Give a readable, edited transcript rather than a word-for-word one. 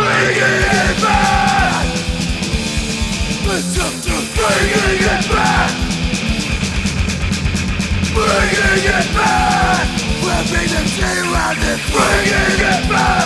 bringing it back. It's up to bringing it back. Bringing it back. We're being the team around it. Bringing it back.